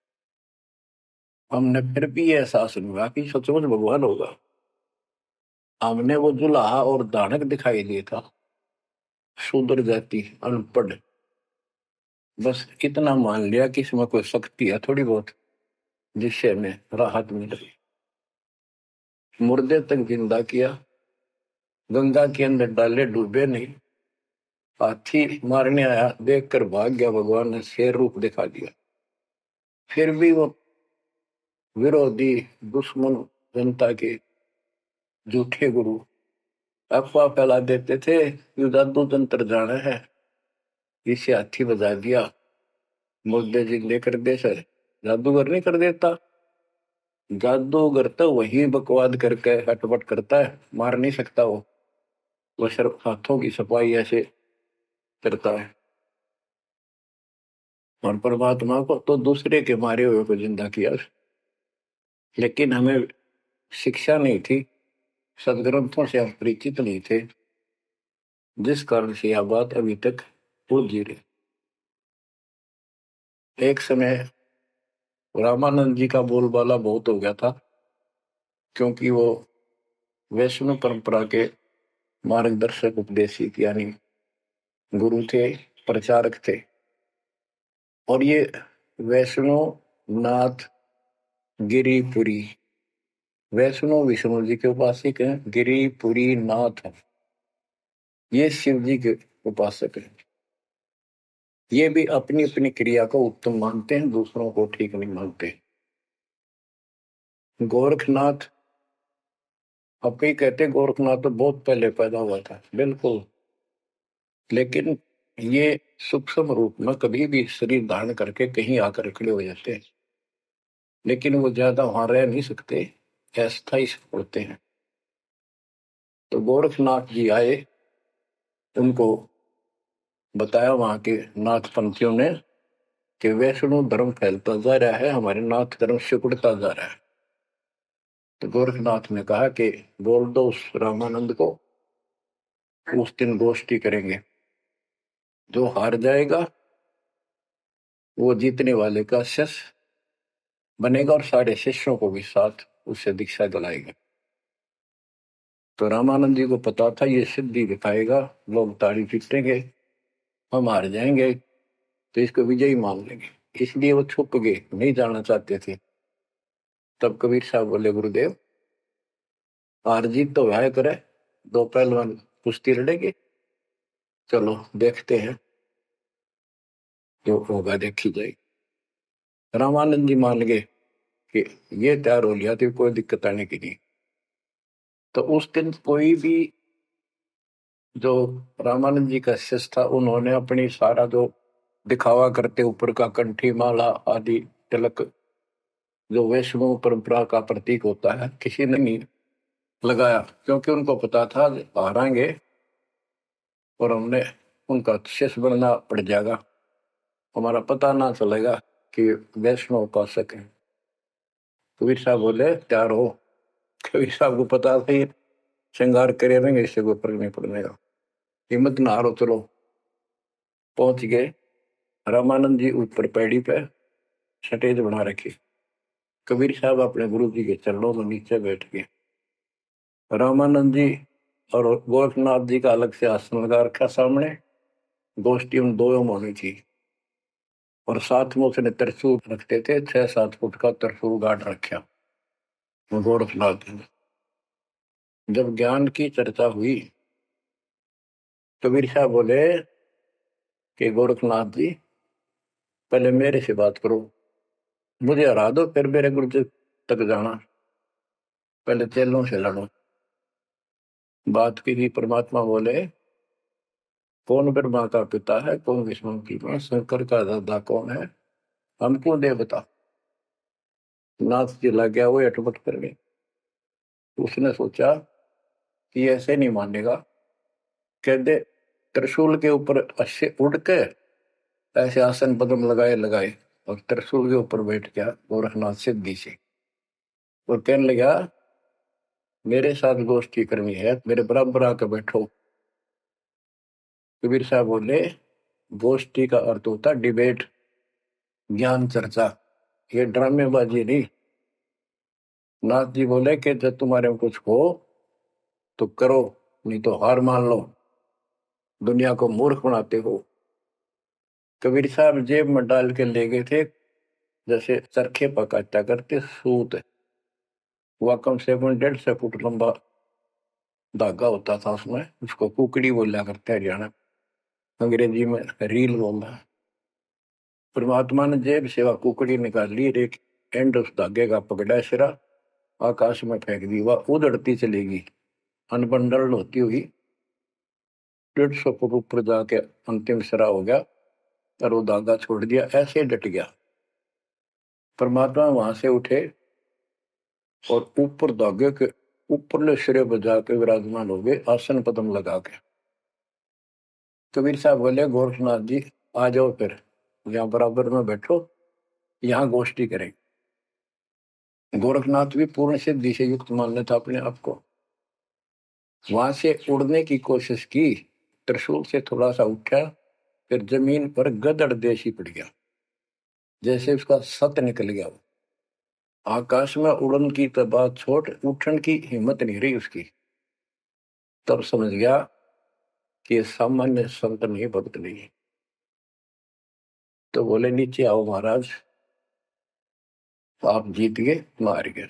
हमने फिर भी ये एहसास नहीं हुआ कि सचमुच भगवान होगा। हमने वो जुलाहा और दानक दिखाई दिया था, शूद्र जाति, अनपढ़। बस इतना मान लिया कि इसमें कोई शक्ति है थोड़ी बहुत, जिससे हमें राहत मिल रही। मुर्दे तक जिंदा किया, गंगा के अंदर डाले, डूबे नहीं। हाथी मारने आया, देखकर भाग गया, भगवान ने शेर रूप दिखा दिया। फिर भी वो विरोधी, दुश्मन जनता के झूठे गुरु अफवाह फैला देते थे कि जादू तंत्र जाना है, इसे हाथी बजा दिया, मुर्दे जिंदे कर दे। सर, जादूगर नहीं कर देता। जादूगर तो वही बकवाद करके हटपट करता है, मार नहीं सकता वो सिर्फ हाथों की सफाई ऐसे करता है। और परमात्मा को तो दूसरे के मारे हुए को जिंदा किया। लेकिन हमें शिक्षा नहीं थी, सदग्रंथों से हम परिचित नहीं थे, जिस कारण से यह बात अभी तक उलझी रही। एक समय रामानंद जी का बोलबाला बहुत हो गया था, क्योंकि वो वैष्णव परंपरा के मार्गदर्शक, उपदेशिक यानी गुरु थे, प्रचारक थे। और ये वैष्णव नाथ गिरिपुरी, वैष्णव विष्णु जी के उपासक हैं, गिरिपुरी नाथ हैं, ये शिव जी के उपासक हैं। ये भी अपनी अपनी क्रिया को उत्तम मानते हैं, दूसरों को ठीक नहीं मानते। गोरखनाथ, अब कई कहते हैं गोरखनाथ तो बहुत पहले पैदा हुआ था, बिल्कुल। लेकिन ये सूक्ष्म रूप में कभी भी शरीर धारण करके कहीं आकर खड़े हो जाते हैं, लेकिन वो ज्यादा वहां रह नहीं सकते, अस्थायी होते हैं। तो गोरखनाथ जी आए, उनको बताया वहां के नाथ पंथियों ने कि वैष्णव धर्म फैलता जा रहा है, हमारे नाथ धर्म सिकुड़ता जा रहा है। तो गोरखनाथ ने कहा कि बोल दो उस रामानंद को, उस दिन गोष्ठी करेंगे, जो हार जाएगा वो जीतने वाले का शिष्य बनेगा और सारे शिष्यों को भी साथ उससे दीक्षा दिलाएगा। तो रामानंद जी को पता था ये सिद्धि दिखाएगा, लोग ताड़ी पीटेंगे, हम हार जाएंगे, तो इसको विजयी मान लेंगे। इसलिए वो छुप गए, नहीं जाना चाहते थे। तब कबीर साहब बोले, गुरुदेव हार जीत तो वह करे, दो पहलवान कुश्ती लड़ेंगे, चलो देखते हैं, जो होगा देखी जाएगी। रामानंद जी मान गए कि ये तैयार हो लिया तो कोई दिक्कत आने की नहीं। तो उस दिन कोई भी जो रामानंद जी का शिष्य था, उन्होंने अपनी सारा जो दिखावा करते ऊपर का कंठी माला आदि तिलक, जो वैष्णव परंपरा का प्रतीक होता है, किसी ने नहीं लगाया, क्योंकि उनको पता था हारेंगे और हमने उनका शिष्य बनना पड़ जाएगा, हमारा पता ना चलेगा कि वैष्णव उपासक है। कबीर साहब बोले तैयार हो। कबीर साहब को पता था ये श्रृंगार करे रहेंगे, इससे कोई फर्क नहीं पड़ने का, हिम्मत ना हारो, चलो। पहुंच गए। रामानंद जी ऊपर पैड़ी पे स्टेज बना रखी। कबीर साहब अपने गुरु जी के चरणों में नीचे बैठ गए। रामानंद जी और गोरखनाथ जी का अलग से आसन लगा रखा सामने। गोष्ठी उन दो में होनी थी। और साथ में उसने त्रिशूल रखते थे, 6-7 फुट का त्रिशूल गाड़ रखा गोरखनाथ जी ने। जब ज्ञान की चर्चा हुई, कबीर साहब बोले कि गोरखनाथ जी पहले मेरे से बात करो, मुझे हरा दो, फिर मेरे गुरु जी तक जाना, पहले चेलों से लड़ो। बात की थी। परमात्मा बोले कौन ब्रह्मा का पिता है, कौन विष्णु की मां, शंकर का दादा कौन है, हमको दे बता। नाथ जी लग गया, वो अटपट कर गए। उसने सोचा कि ऐसे नहीं मानेगा, कहते त्रिशूल के ऊपर अच्छे उड़ के ऐसे आसन पद्म लगाए लगाए और त्रिशूल के ऊपर बैठ गया गोरखनाथ सिद्धि से। और कहने लगा मेरे साथ गोष्ठी करनी है, मेरे बराबर आकर बैठो। कबीर साहब बोले गोष्ठी का अर्थ होता डिबेट, ज्ञान चर्चा, ये ड्रामेबाजी नहीं। नाथ जी बोले कि जब तुम्हारे में कुछ हो तो करो, नहीं तो हार मान लो, दुनिया को मूर्ख बनाते हो। कबीर साहब जेब में डाल के ले गए थे, जैसे चरखे पकाता करते सूत। वह कम से कम 1.5 फुट लंबा धागा होता था, उसमें उसको कुकड़ी बोला करते हरियाणा, अंग्रेजी में रील बोलना। परमात्मा ने जेब से वह कुकड़ी निकाल ली, एक एंड उस धागे का पकड़ा सिरा, आकाश में फेंक दी, वह उड़ती चलेगी अनबंडल होती हुई 150 फुट ऊपर जाके अंतिम सिरा हो गया। और वो धागा छोड़ दिया, ऐसे डट गया। परमात्मा वहां से उठे और ऊपर धागे के ऊपरले सिरे पर जाके विराजमान हो गए, आसन पद्म लगा के। कबीर साहब बोले गोरखनाथ जी आ जाओ, फिर यहाँ बराबर में बैठो, यहाँ गोष्ठी करें। गोरखनाथ भी पूर्ण सिद्धि से युक्त मान लेता अपने आप को। वहां से उड़ने की कोशिश की, त्रिशूल से थोड़ा सा उठा, फिर जमीन पर गदड़ देशी पड़ गया, जैसे उसका सत निकल गया। आकाश में उड़न की तो बात छोड़, उठन की हिम्मत नहीं रही उसकी। तब समझ गया कि ये सामान्य संत नहीं, भक्त नहीं। तो बोले नीचे आओ महाराज, आप जीत गए, मार गए।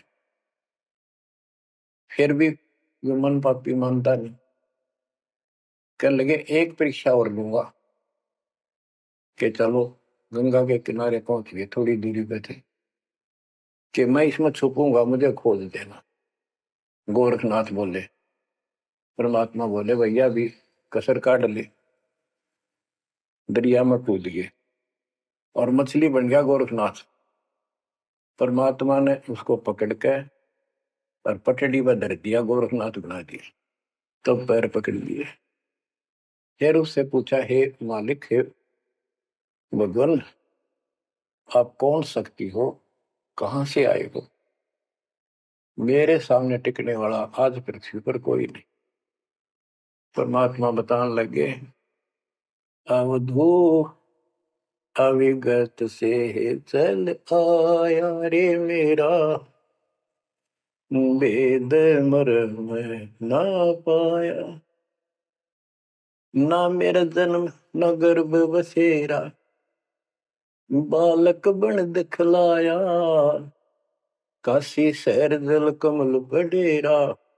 फिर भी जो मन पापी मानता नहीं, कहने लगे एक परीक्षा और लूंगा। कि चलो, गंगा के किनारे पहुंच गए, थोड़ी दूरी पे थे, कि मैं इसमें छुपूंगा, मुझे खोज देना। गोरखनाथ बोले। परमात्मा बोले भैया भी कसर काट ले। दरिया में कूद गए और मछली बन गया गोरखनाथ। परमात्मा ने उसको पकड़ के और पटड़ी पर धर दिया, गोरखनाथ बना दिया। तब पैर पकड़ लिए। फिर उससे पूछा, हे मालिक, हे भगवान, आप कौन शक्ति हो, कहां से आए हो, मेरे सामने टिकने वाला आज पृथ्वी पर कोई नहीं। परमात्मा बताने लगे, अवधू अविगत से चल आया रे मेरा, वेद मर्म ना पाया, ना मेरा जन्म न गर्भ बसेरा, बालक बन दिखलाया, काशी शहर जल कमल बडेरा,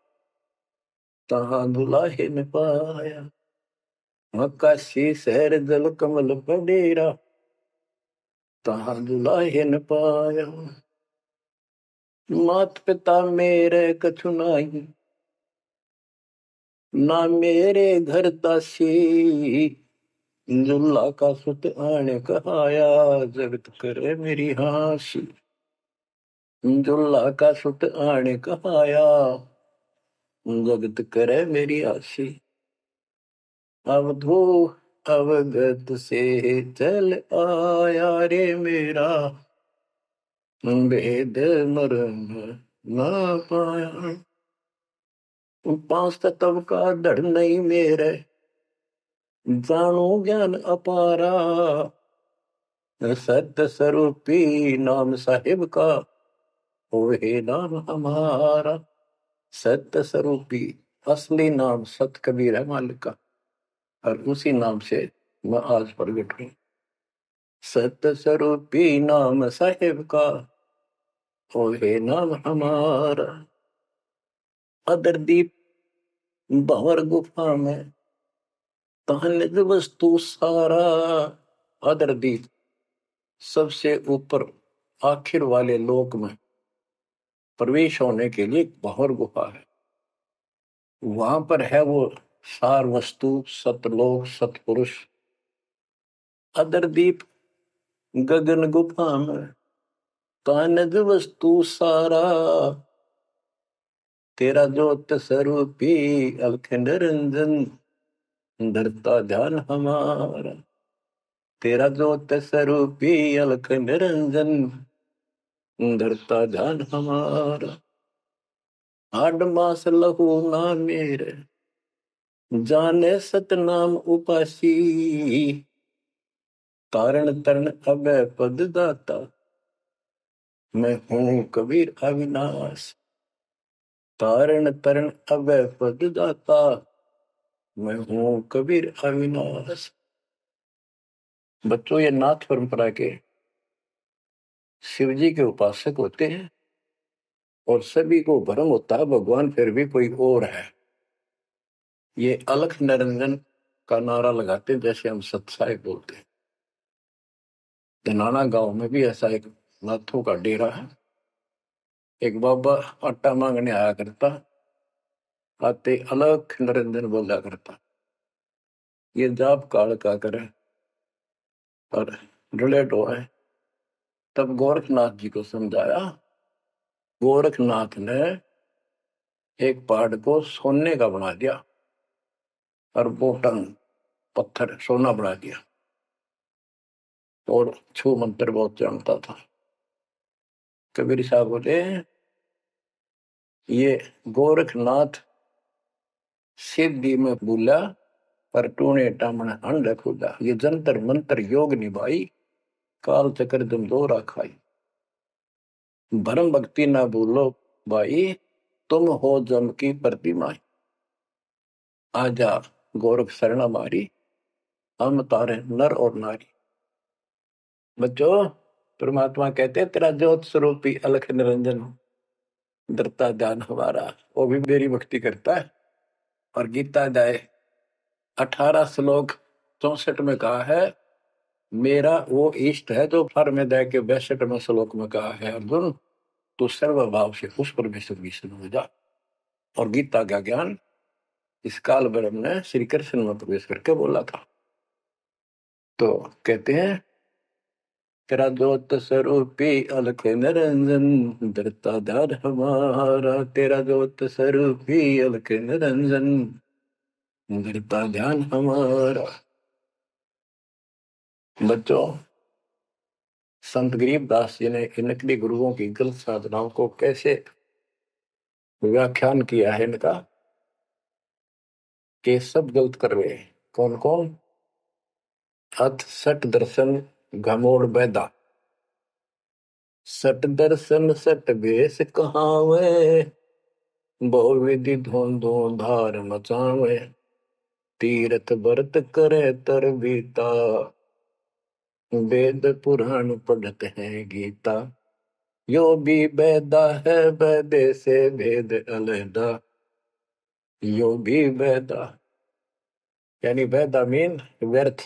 तहां दुलाहे न पाया। काशी शहर जल कमल बडेरा, तहां दुलाहे न पाया। मात पिता मेरे कछु नाही, ना मेरे घर दासी, जुल्ला का सुत आने कहाया, जगत करे मेरी हासी। जुल्ला का सुत आने कहाया, जगत करे मेरी हासी। अवधू अवगत से चल आया रे मेरा, वेद मरण ना पाया। पांच तत्व का धड़ नहीं मेरे, जानो ज्ञान अपारा। सत्य स्वरूपी नाम साहिब का, ओहे नाम हमारा। सत्य स्वरूपी असली नाम सत कबीर है मालिक का, और उसी नाम से मैं आज प्रगट हूं। सत्य स्वरूपी नाम साहिब का, ओहे नाम हमारा। अदरदीप भंवर गुफा में, तहनिज वस्तु सारा। अदरदीप सबसे ऊपर आखिर वाले लोक में प्रवेश होने के लिए एक भंवर गुफा है। वहां पर है वो सार वस्तु, सतलोक, सतपुरुष। अदरदीप गगन गुफा में, तहनिज वस्तु सारा। तेरा ज्योत स्वरूपी अलख निरंजन, धरता ध्यान हमारा। तेरा ज्योत स्वरूपी अलख निरंजन, धरता ध्यान हमारा। आठ मास लहू ना मेरे, जाने सतनाम उपासी। तारण तरण अभय पद दाता, मैं हूं कबीर अविनाश। तारण तरण अभय पद दाता, मैं हूं कबीर अविनाश। बच्चों, ये नाथ परंपरा के शिव जी के उपासक होते हैं और सभी को भ्रम होता है भगवान फिर भी कोई और है। ये अलख निरंजन का नारा लगाते जैसे हम सत्साई बोलते हैं। धनाना गांव में भी ऐसा एक नाथों का डेरा है। एक बाबा आटा मांगने आया करता, आते अलख निरंजन बोला करता। ये जाप काल का करे और रिलेट हो है। तब गोरखनाथ जी को समझाया। गोरखनाथ ने एक पहाड़ को सोने का बना दिया और बोटन पत्थर सोना बना दिया, और छू मंत्र बहुत जानता था। कबीर साहब बोले, ये गोरखनाथ सिद्धि में बोला, पर टूणे टामण अंड खुदा। ये जंतर मंत्र योग निभाई, काल चक्र तुम दो राखाई। भरम भक्ति ना भूलो भाई, तुम हो जम की प्रतिमा। आजा गोरख शरण मारी, हम तारे नर और नारी। बच्चों, परमात्मा कहते हैं तेरा ज्योत स्वरूपी अलख निरंजन, धरता ध्यान हमारा। वो भी मेरी भक्ति करता है। और गीता अध्याय 18 श्लोक 64 में कहा है, मेरा वो इष्ट है जो फर में दे के 62वें श्लोक में कहा है, अर्जुन तू सर्वभाव से उस परमेश्वर की शरण हो जा। और गीता का ज्ञान इस काल ब्रह्म ने श्री कृष्ण में प्रवेश करके बोला था। तो कहते हैं, तेरा ज्योत स्वरूपी अलख निरंजन, धरता ध्यान हमारा। तेरा ज्योत स्वरूपी अलख निरंजन, धरता ध्यान हमारा। बच्चों, संत गरीबदास जी ने इन नकली गुरुओं की गलत साधनाओं को कैसे व्याख्यान किया है इनका, कि सब गलत कर रहे हैं। कौन कौन? अथ सट दर्शन घमोड़ बैदा। सट दर्शन सट बेस कहावे, बहु विधि धोंधो धार मचावे। तीरथ व्रत करे तर बीता, वेद पुराण पढ़त है गीता। यो भी बैदा है बैदे से भेद अलहदा। यो भी बैदा यानी बैदा मीन व्यर्थ,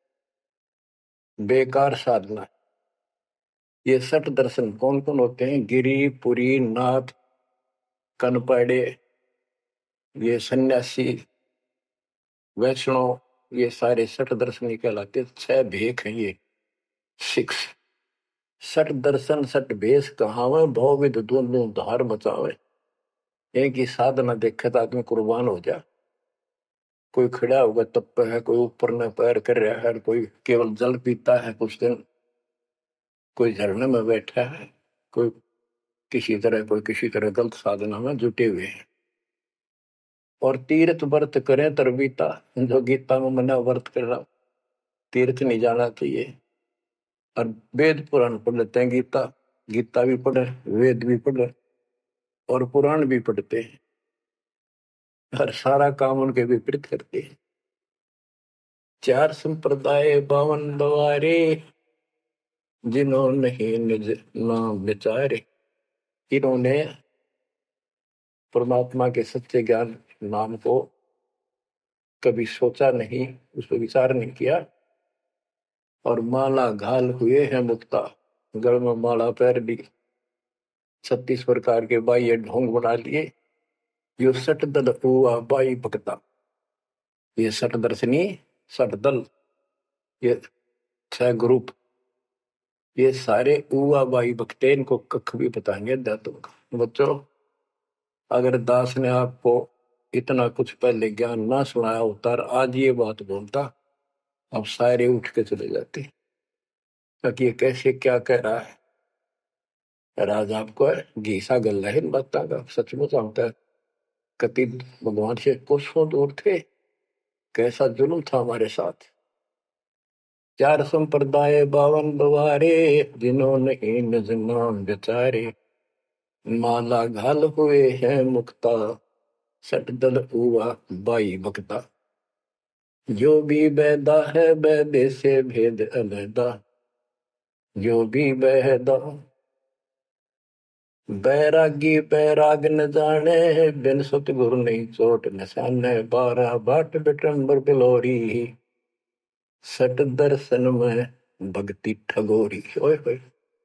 बेकार साधना। ये सठ दर्शन कौन कौन होते हैं? गिरी, पुरी, नाथ, कनपड़े, ये सन्यासी, वैष्णव, ये सारे सठ दर्शन कहलाते। 6 भेख हैं ये, 6। सठ दर्शन सठ भेष कहावे, भवविद दोनों धार बचावे। एक ही साधना देखे तो आदमी कुर्बान हो जा। कोई खड़ा होगा तप है, कोई ऊपर न पैर कर रहा है, कोई केवल जल पीता है कुछ दिन, कोई झरने में बैठा है, कोई किसी तरह गलत साधना में जुटे हुए हैं। और तीर्थ व्रत करें तरबीता, जो गीता में मना व्रत करना, तीर्थ नहीं जाना चाहिए। और वेद पुराण पढ़ लेते हैं, गीता गीता भी पढ़े, वेद भी पढ़े और पुराण भी पढ़ते हैं, हर सारा काम उनके विपरीत करते हैं। 4 संप्रदाय 52 द्वारे, जिन्होंने ही निज नाम विचारे। इन्होंने परमात्मा के सच्चे ज्ञान नाम को कभी सोचा नहीं, उस पर विचार नहीं किया, और माला घाल हुए हैं मुक्ता, गल में माला पैर ली, 36 प्रकार के बाह्य ढोंग बना लिए। यो सट दल हुआ बाई भक्ता, ये सट दर्शनी, सट दल, ये 6 ग्रुप, ये सारे उआ बाई भक्ते, इनको कख भी बताएंगे दातों का। बच्चों, अगर दास ने आपको इतना कुछ पहले ज्ञान ना सुनाया होता और आज ये बात बोलता, अब सारे उठ के चले जाते, ताकि ये कैसे क्या कह रहा है। राज आपको घीसा गल है इन बातों का, सचमुच होता है। कति भगवान से कोसों दूर थे, कैसा जुल्म था हमारे साथ। 4 संप्रदाय 52 द्वारे, जिन्होंने निज नाम विचारे। माला घाल हुए हैं मुक्ता, सट दल हुआ बाई भक्ता। जो भी बैदा है बैदे से भेद अलैदा, जो भी बैदा। बैरागी बैराग न जाने, बिन सतगुरु नहीं चोट निशाने। 12 बाट बिटंबर बिलोरी, सट दर्शन में भक्ति ठगोरी। ओए होए,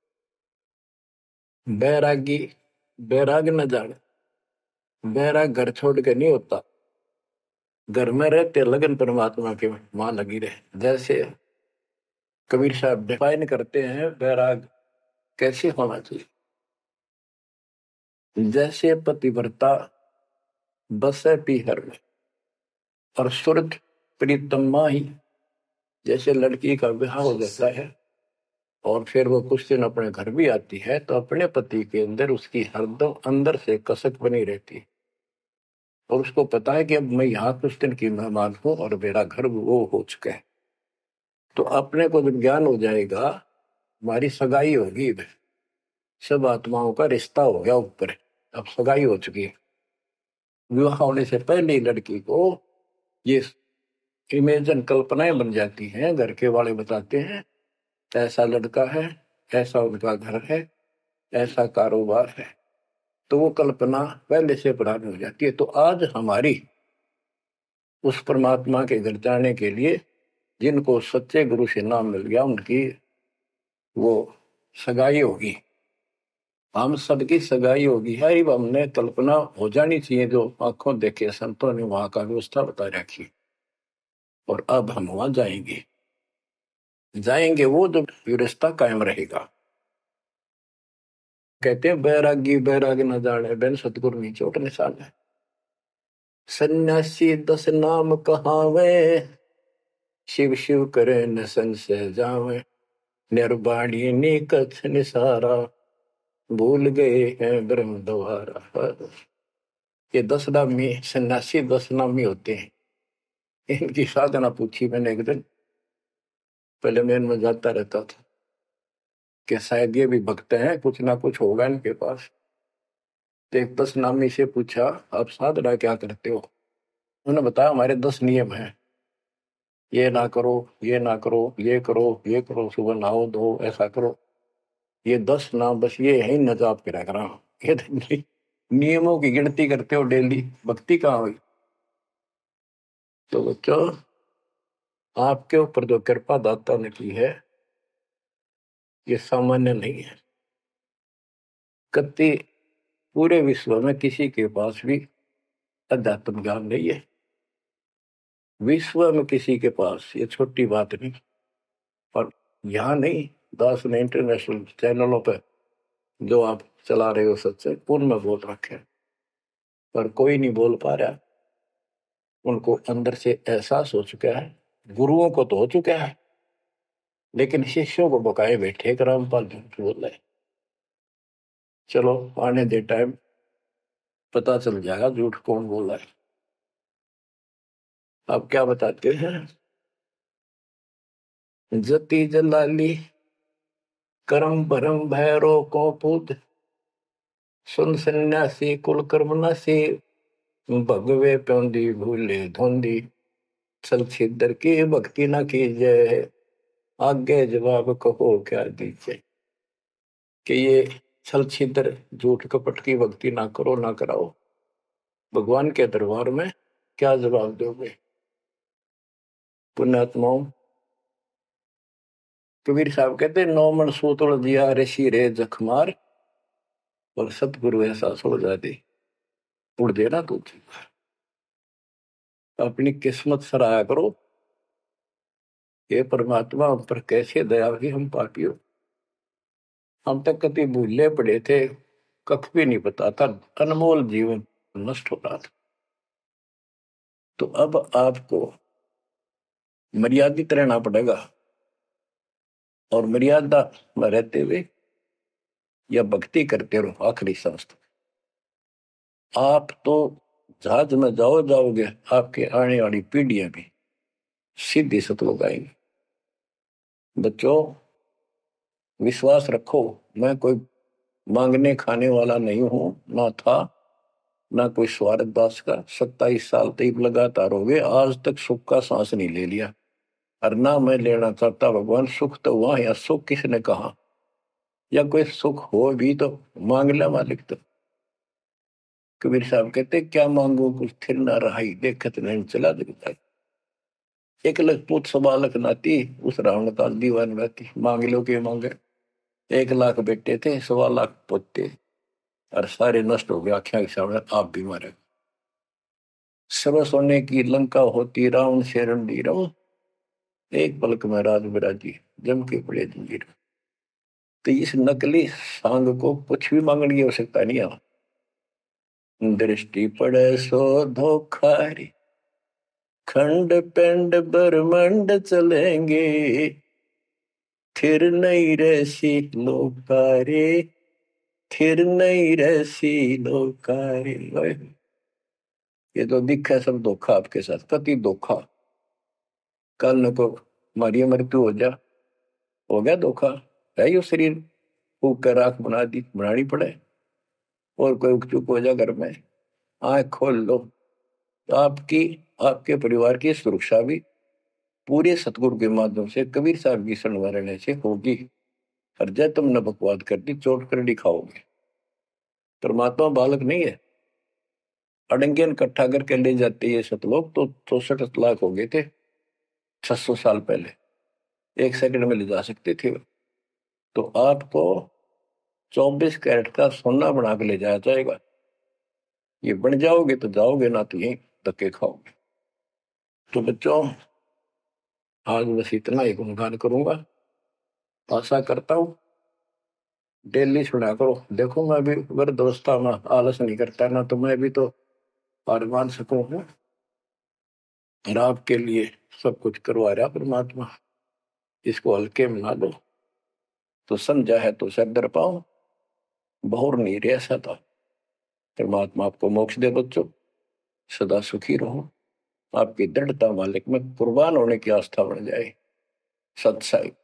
बैरागी बैराग न जाने, बैराग घर छोड़ के नहीं होता, घर में रहते लगन परमात्मा के वहां लगी रहे। जैसे कबीर साहब डिफाइन करते हैं बैराग कैसे होना चाहिए। जैसे पतिव्रता बसे पीहर में और सुरत प्रीतमा ही, जैसे लड़की का विवाह हो जाता है और फिर वो कुछ दिन अपने घर भी आती है, तो अपने पति के अंदर उसकी हरदम अंदर से कसक बनी रहती है, और उसको पता है कि अब मैं यहाँ कुछ दिन की मेहमान हूं और मेरा घर वो हो चुका है। तो अपने को जब ज्ञान हो जाएगा, हमारी सगाई होगी, सब आत्माओं का रिश्ता हो गया ऊपर, अब सगाई हो चुकी है। विवाह होने से पहले ही लड़की को ये इमेजन कल्पनाएं बन जाती हैं, घर के वाले बताते हैं ऐसा लड़का है, ऐसा उनका घर है, ऐसा कारोबार है, तो वो कल्पना पहले से पुरानी हो जाती है। तो आज हमारी उस परमात्मा के घर जाने के लिए जिनको सच्चे गुरु से नाम मिल गया, उनकी वो सगाई होगी, हम सबकी सगाई होगी है। हमने कल्पना हो जानी चाहिए, जो आंखों देखे संतों ने वहां का व्यवस्था बता रखी, और अब हम वहां जाएंगे वो जो रिश्ता कायम रहेगा। कहते हैं बैरागी बैराग न जाने, बिन सतगुरु नहीं चोट निशान है। सन्यासी 10 नाम कहावे, शिव शिव करे न संशय जावे। निर्वाणी नी कछ निसारा, भूल गए हैं ब्रह्म द्वारा। ये 10 नामी सन्यासी 10 नामी होते हैं। इनकी साधना पूछी मैंने एक दिन, पहले मैं इनमें जाता रहता था कि शायद ये भी भक्त हैं, कुछ ना कुछ होगा इनके पास। तो एक 10 नामी से पूछा, आप साधना क्या करते हो? उन्होंने बताया हमारे 10 नियम हैं, ये ना करो, ये ना करो, ये करो, ये करो, सुबह नहाओ धो, ऐसा करो। ये 10 नाम बस ये है न जाप करा करा। ये नियमों की गिनती करते हो डेली, भक्ति कहाँ हुई? तो बच्चों, आपके ऊपर जो कृपा दाता ने की है, ये सामान्य नहीं है। कति पूरे विश्व में किसी के पास भी अध्यात्म ज्ञान नहीं है, विश्व में किसी के पास, ये छोटी बात नहीं। और यहाँ नहीं, दास ने इंटरनेशनल चैनलों पर जो आप चला रहे हो सत्संग, उनमें बोल रखे, पर कोई नहीं बोल पा रहा। उनको अंदर से एहसास हो चुका है, गुरुओं को तो हो चुका है, लेकिन शिष्यों को बकाए बैठे रामपाल झूठ बोल रहे। चलो आने दे टाइम, पता चल जाएगा झूठ कौन बोला है। आप क्या बताते हैं? जति जलाली करम भरम भैरो को पूत, सुन सन्यासी कुल कर्म नासी, भगवे प्योंदी भूले धोंदी, चल छिदर की भक्ति न कीजिए, आगे जवाब कहो क्या दीजिए। कि ये छल छिद्र झूठ कपट की भक्ति ना करो ना कराओ, भगवान के दरबार में क्या जवाब दोगे? पुण्यात्माओं, कबीर साहब कहते 9 मन सूतुल दिया ऋषि रे जखमार, और सतगुरु ऐसा सो जाती उड़ देना तू। अपनी किस्मत सराहा करो, ये परमात्मा हम पर कैसे दया हुई, हम पापी हो। हम तक कभी भूले पड़े थे, कख भी नहीं पता था, अनमोल जीवन नष्ट हो रहा था। तो अब आपको मर्यादित रहना पड़ेगा, और मर्यादा में रहते हुए या भक्ति करते रहो आखिरी सांस तक। आप तो जहाज में जाओगे, आपके आने वाली पीढ़ियां भी सीधी सतलोक आएंगी। बच्चों, विश्वास रखो, मैं कोई मांगने खाने वाला नहीं हूं, ना था ना कोई स्वार्थ दास का। 27 साल तक लगातार हो गए, आज तक सुख का सांस नहीं ले लिया, और ना मैं लेना चाहता। भगवान सुख तो हुआ, या सुख किसने कहा? या कोई सुख हो भी तो मांग ले मालिक। तो कबीर साहब कहते क्या मांगो कुछ थिर ना रहाई, देखत नहीं चला दिखता। 1 लाख पूत 1.25 लाख नाती, उस रावण का दीवान रहती। मांग लो के मांगे, 1 लाख बेटे थे, 1.25 लाख पोते, और सारे नष्ट हो गए आख्या के सामने। आप भी मारे। सर्व सोने की लंका होती, रावण से रणधीर, एक पलक में राज बिराजी, जम के पड़े जंजीर। तो इस नकली सांग को कुछ भी मांगने की आवश्यकता नहीं है। दृष्टि पड़े सो धोखारी, खंड पिंड ब्रह्मंड चलेंगे, थिर नहीं रहसी लोकारे, थिर नहीं रहसी लोकारे। ये तो दिखा सब धोखा आपके साथ, कति धोखा। कल न को मारी मृत्यु हो गया धोखा, है यो शरीर फूक कर राख बना दी, बनानी पड़े। और कोई उकचुक हो जा घर में, आंख खोल लो, तो आपकी आपके परिवार की सुरक्षा भी पूरे सतगुरु के माध्यम से, कबीर साहब की शरण रहने से होगी। और जय तुमने बकवाद कर दी, चोट कर दिखाओगे। परमात्मा बालक नहीं है। अड़ंगेन इकट्ठा करके ले जाते ये सतलोक, तो 64 लाख हो गए थे 600 साल पहले, 1 सेकंड में ले जा सकते थे। तो आपको 24 कैरेट का सोना बना के ले जाया जाएगा। ये बन जाओगे तो जाओगे, ना तो यही धक्के खाओगे। तो बच्चों, आज बस इतना ही गुणगान करूंगा। आशा करता हूं डेली सुना करो। देखो मैं भी वृद्धावस्था में आलस नहीं करता ना, तो मैं भी तो हार मान सकूं हूं, और आपके लिए सब कुछ करवा रहा परमात्मा। इसको हल्के में ना लो, तो समझा है तो सर दर पाओ, बहुर नहीं रह ऐसा था। परमात्मा आपको मोक्ष दे बच्चों, सदा सुखी रहो। आपकी दृढ़ता मालिक में कुर्बान होने की आस्था बढ़ जाए। सत्साई।